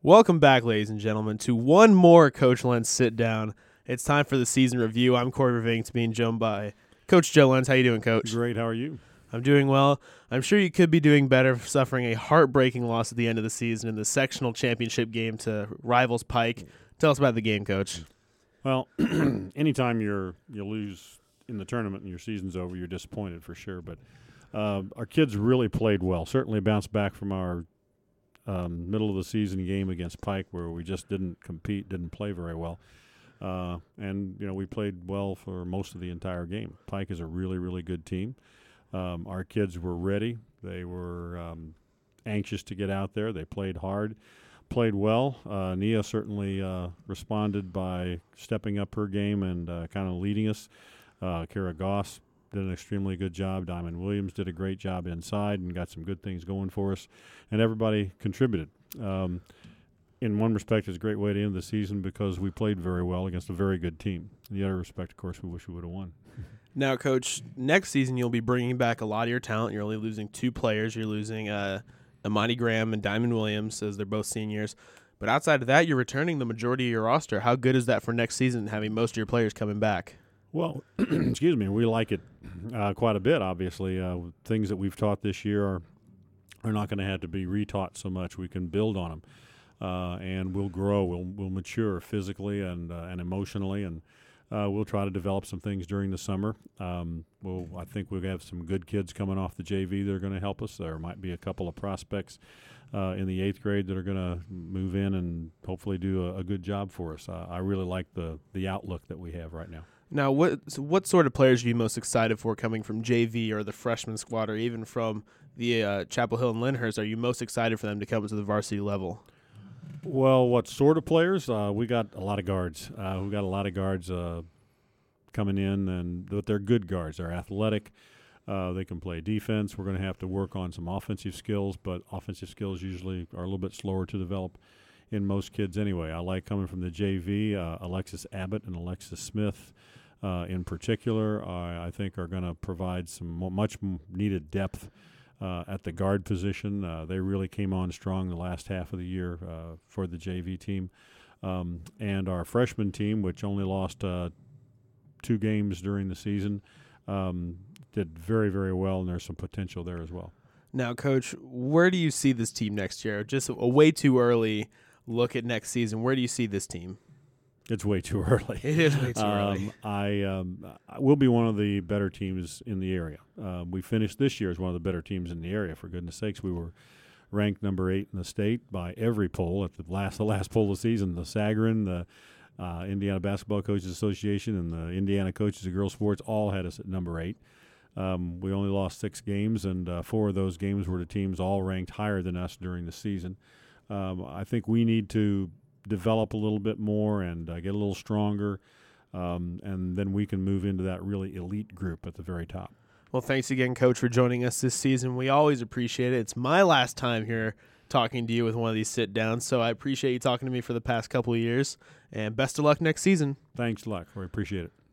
Welcome back, ladies and gentlemen, to one more Coach Lentz sit down. It's time for the season review. I'm Corey Vink, being joined by Coach Joe Lentz. How you doing, Coach? Great. How are you? I'm doing well. I'm sure you could be doing better, suffering a heartbreaking loss at the end of the season in the sectional championship game to rivals Pike. Tell us about the game, Coach. Well, anytime you lose in the tournament and your season's over, you're disappointed for sure. But our kids really played well. Certainly bounced back from our middle of the season game against Pike, where we just didn't compete, didn't play very well. And we played well for most of the entire game. Pike is a really, really good team. Our kids were ready. They were anxious to get out there. They played hard, played well. Nia certainly responded by stepping up her game and kind of leading us. Kara Goss did an extremely good job. Diamond Williams did a great job inside and got some good things going for us. And everybody contributed. In one respect, it's a great way to end the season because we played very well against a very good team. In the other respect, of course, we wish we would have won. Now, Coach, next season you'll be bringing back a lot of your talent. You're only losing two players. You're losing Amani Graham and Diamond Williams, as they're both seniors. But outside of that, you're returning the majority of your roster. How good is that for next season, having most of your players coming back? Well, excuse me, we like it quite a bit, obviously. Things that we've taught this year are not going to have to be retaught so much. We can build on them, and we'll grow. We'll mature physically and emotionally, and we'll try to develop some things during the summer. I think we'll have some good kids coming off the JV that are going to help us. There might be a couple of prospects in the 8th grade that are going to move in and hopefully do a good job for us. I really like the outlook that we have right now. Now, what sort of players are you most excited for coming from JV or the freshman squad or even from the Chapel Hill and Lyndhurst? Are you most excited for them to come to the varsity level? Well, what sort of players? We got a lot of guards. We got a lot of guards coming in, but they're good guards. They're athletic. They can play defense. We're going to have to work on some offensive skills, but offensive skills usually are a little bit slower to develop in most kids anyway. I like coming from the JV, Alexis Abbott and Alexis Smith in particular, I think are going to provide some much needed depth at the guard position. They really came on strong the last half of the year for the JV team. And our freshman team, which only lost 2 games during the season, did very, very well, and there's some potential there as well. Now, Coach, where do you see this team next year? Just a way too early look at next season. Where do you see this team? It's way too early. It is way too early. I will be one of the better teams in the area. We finished this year as one of the better teams in the area. For goodness sakes, we were ranked number 8 in the state by every poll at the last poll of the season. The Sagarin, the Indiana Basketball Coaches Association, and the Indiana Coaches of Girls Sports all had us at number 8. We only lost 6 games, and 4 of those games were to teams all ranked higher than us during the season. I think we need to develop a little bit more and get a little stronger, and then we can move into that really elite group at the very top. Well, thanks again, Coach, for joining us this season. We always appreciate it. It's my last time here talking to you with one of these sit-downs, so I appreciate you talking to me for the past couple of years, and best of luck next season. Thanks a lot. We appreciate it.